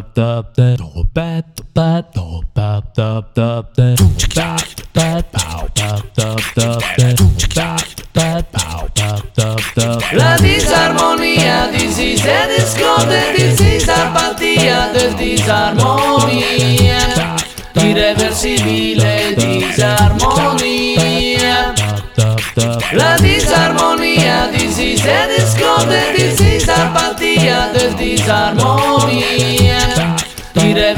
La disarmonia, this is the discordant, this is apatia, the disarmonia, irreversibile disarmonia. La disarmonia, this is the discordant, this is apatia, the disarmonia, irreversibile